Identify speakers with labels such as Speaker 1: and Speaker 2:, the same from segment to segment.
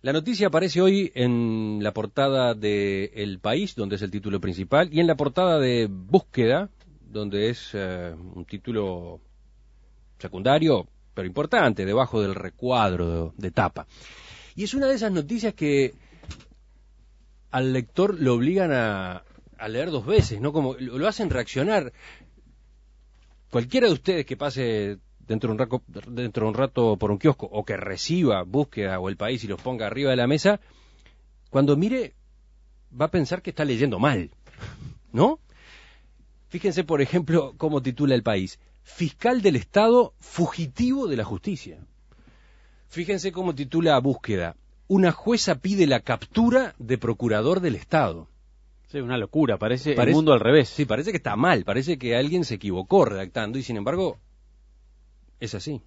Speaker 1: La noticia aparece hoy en la portada de El País, donde es el título principal, y en la portada de Búsqueda, donde es un título secundario, pero importante, debajo del recuadro de tapa. Y es una de esas noticias que al lector lo obligan a leer dos veces, ¿no? Como lo hacen reaccionar. Cualquiera de ustedes que pase dentro de un rato por un kiosco o que reciba Búsqueda o El País y los ponga arriba de la mesa, cuando mire va a pensar que está leyendo mal, ¿no? Fíjense, por ejemplo, cómo titula El País: Fiscal del Estado fugitivo de la justicia. Fíjense cómo titula Búsqueda: Una jueza pide la captura de procurador del Estado.
Speaker 2: Sí, una locura, parece el mundo al revés.
Speaker 1: Sí, parece que está mal, parece que alguien se equivocó redactando y sin embargo es así.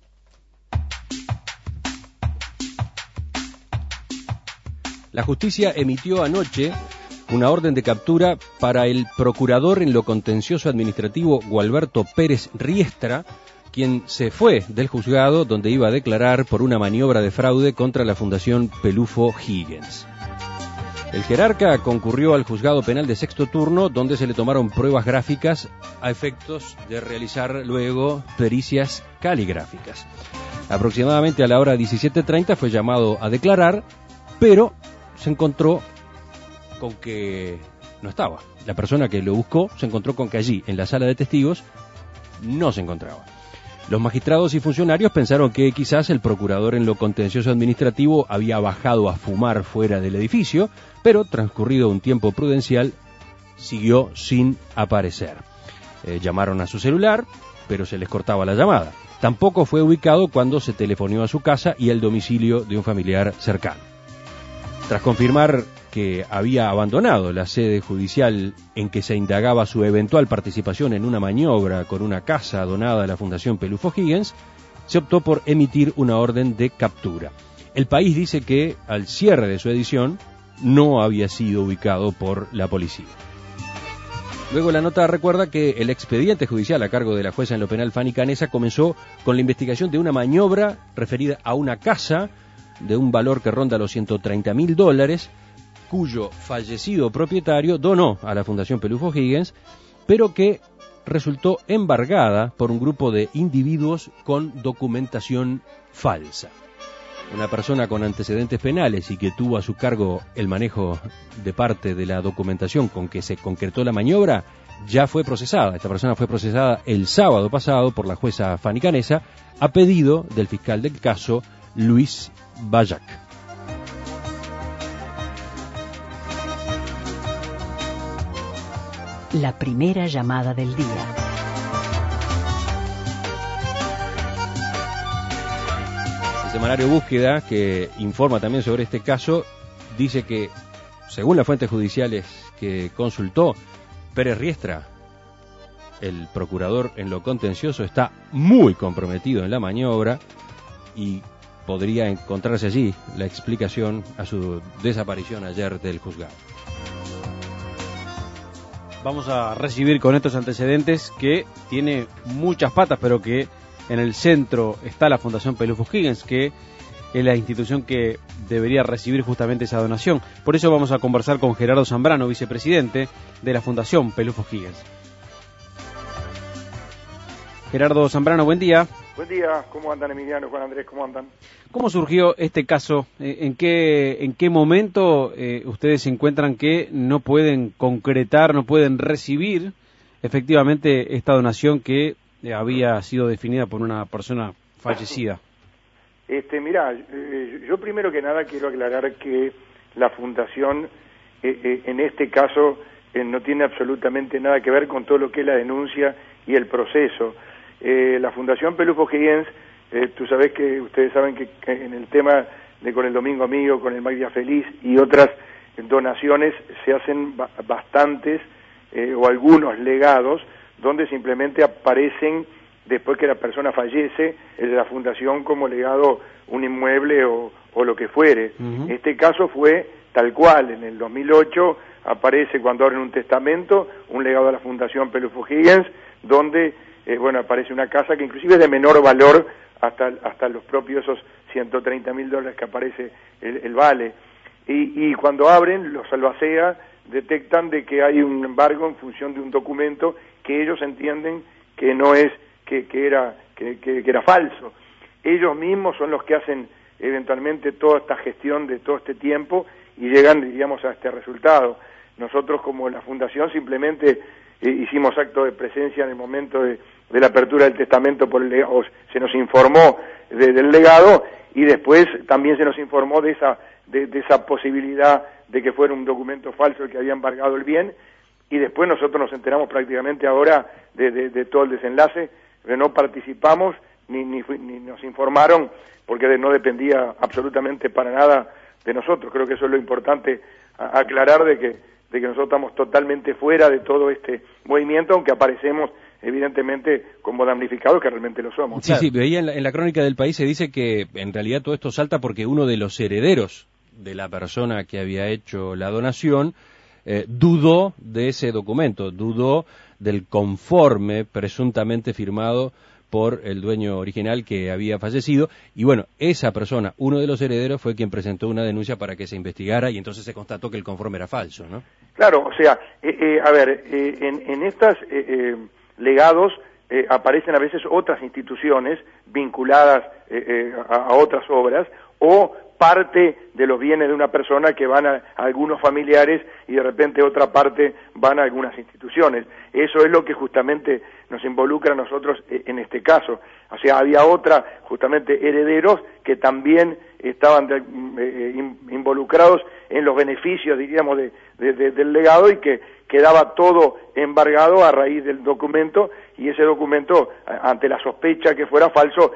Speaker 1: La justicia emitió anoche una orden de captura para el procurador en lo contencioso administrativo Gualberto Pérez Riestra, quien se fue del juzgado donde iba a declarar por una maniobra de fraude contra la Fundación Pelufo Higgins. El jerarca concurrió al juzgado penal de sexto turno, donde se le tomaron pruebas gráficas a efectos de realizar luego pericias caligráficas. Aproximadamente a la hora 17:30 fue llamado a declarar, pero se encontró con que no estaba. La persona que lo buscó se encontró con que allí, en la sala de testigos, no se encontraba. Los magistrados y funcionarios pensaron que quizás el procurador en lo contencioso administrativo había bajado a fumar fuera del edificio, pero transcurrido un tiempo prudencial, siguió sin aparecer. Llamaron a su celular, pero se les cortaba la llamada. Tampoco fue ubicado cuando se telefoneó a su casa y al domicilio de un familiar cercano. Tras confirmar que había abandonado la sede judicial en que se indagaba su eventual participación en una maniobra con una casa donada a la Fundación Pelufo Higgins, se optó por emitir una orden de captura. El País dice que, al cierre de su edición, no había sido ubicado por la policía. Luego la nota recuerda que el expediente judicial a cargo de la jueza en lo penal Fanny Canesa comenzó con la investigación de una maniobra referida a una casa de un valor que ronda los $130.000, cuyo fallecido propietario donó a la Fundación Pelufo Higgins, pero que resultó embargada por un grupo de individuos con documentación falsa. Una persona con antecedentes penales y que tuvo a su cargo el manejo de parte de la documentación con que se concretó la maniobra, ya fue procesada. Esta persona fue procesada el sábado pasado por la jueza Fanny Canesa a pedido del fiscal del caso, Luis Bayac.
Speaker 3: La primera llamada del día.
Speaker 1: El semanario Búsqueda, que informa también sobre este caso, dice que, según las fuentes judiciales que consultó, Pérez Riestra, el procurador en lo contencioso, está muy comprometido en la maniobra y podría encontrarse allí la explicación a su desaparición ayer del juzgado.
Speaker 2: Vamos a recibir con estos antecedentes que tiene muchas patas, pero que en el centro está la Fundación Pelufo Higgins, que es la institución que debería recibir justamente esa donación. Por eso vamos a conversar con Gerardo Zambrano, vicepresidente de la Fundación Pelufo Higgins. Gerardo Zambrano, buen día.
Speaker 4: Buen día, ¿cómo andan Emiliano, Juan Andrés, cómo andan?
Speaker 2: ¿Cómo surgió este caso? ¿En qué momento ustedes se encuentran que no pueden concretar, no pueden recibir efectivamente esta donación que había sido definida por una persona fallecida?
Speaker 4: Mirá, yo primero que nada quiero aclarar que la Fundación en este caso no tiene absolutamente nada que ver con todo lo que es la denuncia y el proceso. La Fundación Pelufo Higgins, tú sabés que ustedes saben que en el tema de con el Domingo Amigo, con el Magdia Feliz y otras donaciones se hacen bastantes o algunos legados donde simplemente aparecen después que la persona fallece el de la fundación como legado un inmueble o lo que fuere.
Speaker 2: Uh-huh.
Speaker 4: Este caso fue tal cual, en el 2008 aparece cuando abren un testamento un legado a la Fundación Pelufo Higgins donde aparece una casa que inclusive es de menor valor hasta los propios esos $130.000 que aparece el vale. Y cuando abren, los albacea detectan de que hay un embargo en función de un documento que ellos entienden que no es, que era falso. Ellos mismos son los que hacen eventualmente toda esta gestión de todo este tiempo y llegan, diríamos, a este resultado. Nosotros, como la Fundación, simplemente hicimos acto de presencia en el momento de la apertura del testamento por el legado. Se nos informó del legado y después también se nos informó de esa posibilidad de que fuera un documento falso el que había embargado el bien, y después nosotros nos enteramos prácticamente ahora de todo el desenlace, pero no participamos ni nos informaron porque no dependía absolutamente para nada de nosotros. Creo que eso es lo importante aclarar, de que nosotros estamos totalmente fuera de todo este movimiento, aunque aparecemos evidentemente como damnificados, que realmente lo somos.
Speaker 1: Sí, sí, veía en la crónica del País, se dice que en realidad todo esto salta porque uno de los herederos de la persona que había hecho la donación dudó de ese documento, dudó del conforme presuntamente firmado por el dueño original que había fallecido, y bueno, esa persona, uno de los herederos, fue quien presentó una denuncia para que se investigara, y entonces se constató que el conforme era falso, ¿no?
Speaker 4: Claro, o sea, en estas legados aparecen a veces otras instituciones vinculadas a otras obras, o parte de los bienes de una persona que van a algunos familiares y de repente otra parte van a algunas instituciones. Eso es lo que justamente nos involucra a nosotros en este caso. O sea, había justamente herederos que también estaban involucrados en los beneficios, diríamos, del legado, y que quedaba todo embargado a raíz del documento, y ese documento, ante la sospecha que fuera falso,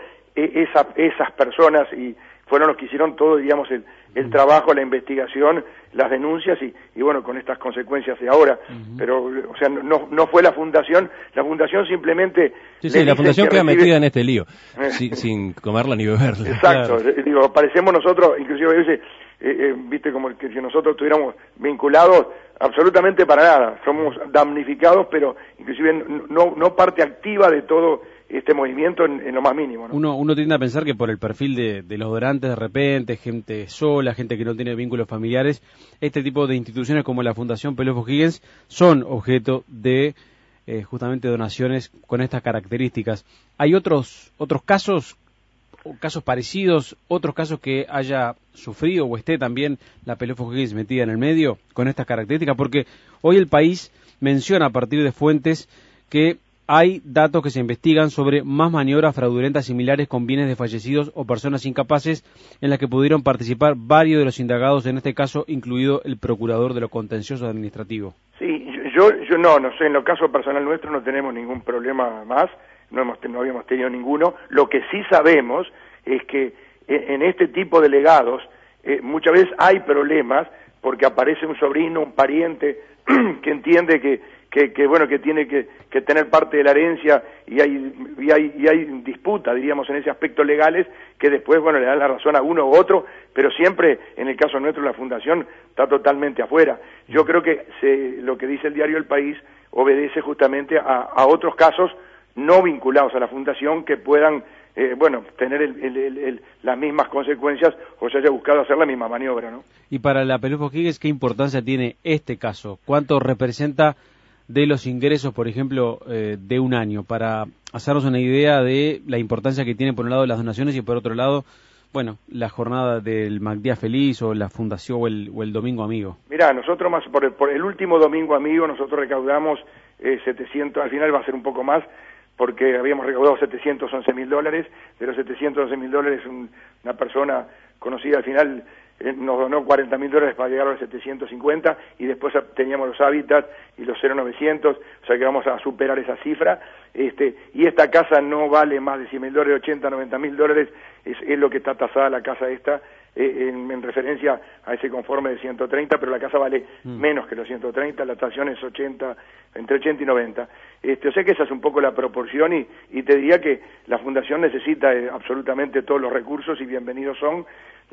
Speaker 4: esas personas fueron los que hicieron todo, digamos, el trabajo, la investigación, las denuncias y bueno, con estas consecuencias de ahora. Pero, o sea, no fue la Fundación simplemente...
Speaker 1: Sí, la Fundación queda metida en este lío, sin comerla ni beberla.
Speaker 4: Exacto, claro. Digo, parecemos nosotros, inclusive a veces, viste, como que si nosotros estuviéramos vinculados, absolutamente para nada, somos damnificados, pero inclusive no parte activa de todo este movimiento en lo más mínimo, ¿no?
Speaker 2: Uno tiende a pensar que por el perfil de los donantes, de repente, gente sola, gente que no tiene vínculos familiares, este tipo de instituciones como la Fundación Pelufo Higgins son objeto de justamente donaciones con estas características. ¿Hay otros casos parecidos, otros casos que haya sufrido o esté también la Pelufo Higgins metida en el medio con estas características? Porque hoy el País menciona a partir de fuentes que hay datos que se investigan sobre más maniobras fraudulentas similares con bienes de fallecidos o personas incapaces en las que pudieron participar varios de los indagados, en este caso incluido el procurador de lo contencioso administrativo.
Speaker 4: Sí, yo no sé, en lo caso personal nuestro no tenemos ningún problema más, no habíamos tenido ninguno. Lo que sí sabemos es que en este tipo de legados muchas veces hay problemas porque aparece un sobrino, un pariente que entiende que bueno, que tiene que tener parte de la herencia y hay disputa, diríamos, en ese aspecto legales, que después, bueno, le dan la razón a uno u otro, pero siempre, en el caso nuestro, la Fundación está totalmente afuera. Yo creo que lo que dice el diario El País obedece justamente a otros casos no vinculados a la Fundación que puedan, tener las mismas consecuencias o se haya buscado hacer la misma maniobra, ¿no?
Speaker 2: Y para la Pelufo Higgins, ¿qué importancia tiene este caso? ¿Cuánto representa de los ingresos, por ejemplo, de un año, para hacernos una idea de la importancia que tiene por un lado las donaciones y por otro lado, bueno, la jornada del MacDía Feliz o la Fundación o el Domingo Amigo?
Speaker 4: Mirá, nosotros por el último Domingo Amigo nosotros recaudamos 700, al final va a ser un poco más, porque habíamos recaudado $711.000, de los $711.000 una persona conocida al final nos donó $40.000 para llegar a los 750 y después teníamos los hábitats y los 0900, o sea que vamos a superar esa cifra. Y esta casa no vale más de $100.000, $80.000, es lo que está tasada la casa esta, en referencia a ese conforme de 130, pero la casa vale menos que los 130, la tasación es entre 80 y 90. O sea que esa es un poco la proporción y te diría que la Fundación necesita absolutamente todos los recursos y bienvenidos son.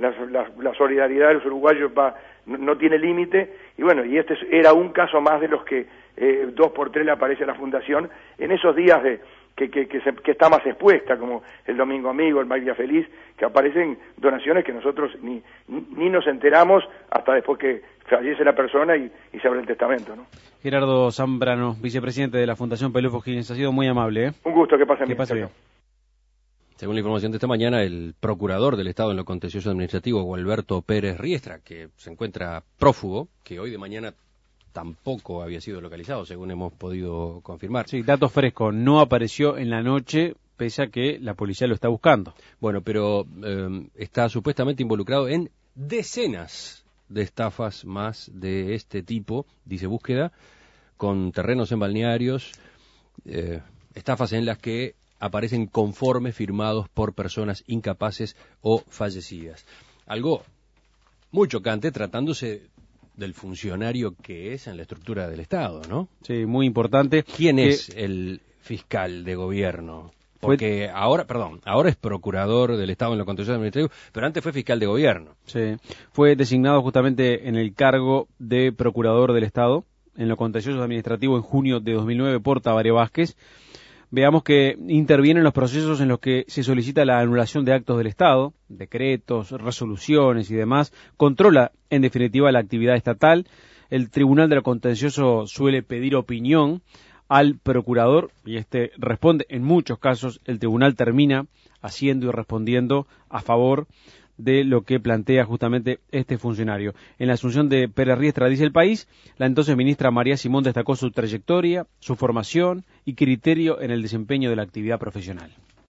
Speaker 4: La solidaridad de los uruguayos no tiene límite, y bueno, y era un caso más de los que 2 por 3 le aparece a la Fundación en esos días que está más expuesta, como el Domingo Amigo, el María Feliz, que aparecen donaciones que nosotros ni nos enteramos hasta después que fallece la persona y se abre el testamento, ¿no?
Speaker 2: Gerardo Zambrano, vicepresidente de la Fundación Pelufo Higgins, ha sido muy amable, ¿eh?
Speaker 4: Un gusto, que pasen bien.
Speaker 2: Que pase bien.
Speaker 1: Según la información de esta mañana, el procurador del Estado en lo contencioso administrativo, Gualberto Pérez Riestra, que se encuentra prófugo, que hoy de mañana tampoco había sido localizado, según hemos podido confirmar.
Speaker 2: Sí, datos frescos, no apareció en la noche, pese a que la policía lo está buscando.
Speaker 1: Bueno, pero está supuestamente involucrado en decenas de estafas más de este tipo, dice búsqueda, con terrenos en balnearios, estafas en las que aparecen conformes firmados por personas incapaces o fallecidas. Algo muy chocante tratándose del funcionario que es en la estructura del Estado, ¿no?
Speaker 2: Sí, muy importante.
Speaker 1: ¿Quién es el fiscal de gobierno? Porque ahora es procurador del Estado en lo contencioso administrativo, pero antes fue fiscal de gobierno.
Speaker 2: Sí, fue designado justamente en el cargo de procurador del Estado en lo contencioso administrativo en junio de 2009 por Tabaré Vázquez. Veamos que interviene en los procesos en los que se solicita la anulación de actos del Estado, decretos, resoluciones y demás, controla en definitiva la actividad estatal. El Tribunal de lo Contencioso suele pedir opinión al procurador y este responde. En muchos casos el tribunal termina haciendo y respondiendo a favor de lo que plantea justamente este funcionario. En la asunción de Pérez Riestra, dice El País, la entonces ministra María Simón destacó su trayectoria, su formación y criterio en el desempeño de la actividad profesional.